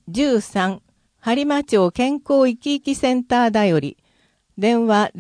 13、播磨町健康生き生きセンターだより、電話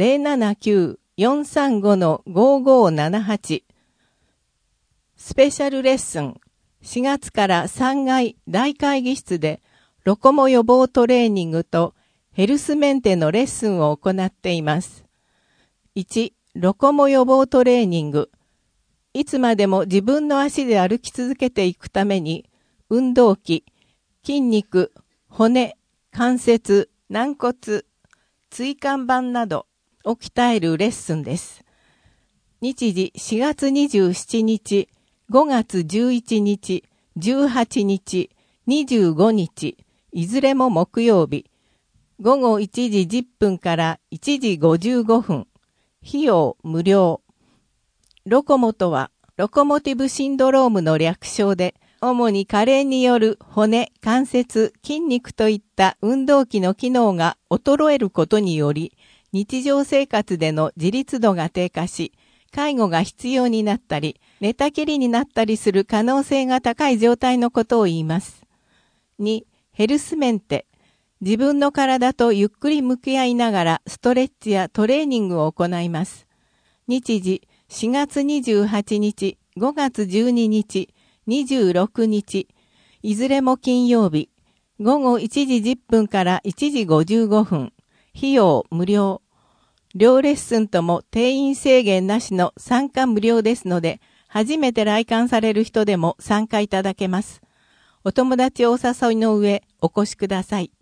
079-435-5578。スペシャルレッスン、4月から3階大会議室で、ロコモ予防トレーニングとヘルスメンテのレッスンを行っています。1、ロコモ予防トレーニング。いつまでも自分の足で歩き続けていくために、運動器、筋肉、骨、関節、軟骨、椎間板などを鍛えるレッスンです。日時4月27日、5月11日、18日、25日、いずれも木曜日、午後1時10分から1時55分、費用無料。ロコモとは、ロコモティブシンドロームの略称で、主に加齢による骨、関節、筋肉といった運動器の機能が衰えることにより、日常生活での自立度が低下し、介護が必要になったり、寝たきりになったりする可能性が高い状態のことを言います。2、ヘルスメンテ。自分の体とゆっくり向き合いながらストレッチやトレーニングを行います。日時4月28日、5月12日、26日、いずれも金曜日、午後1時10分から1時55分、費用無料。両レッスンとも定員制限なしの参加無料ですので、初めて来館される人でも参加いただけます。お友達をお誘いの上、お越しください。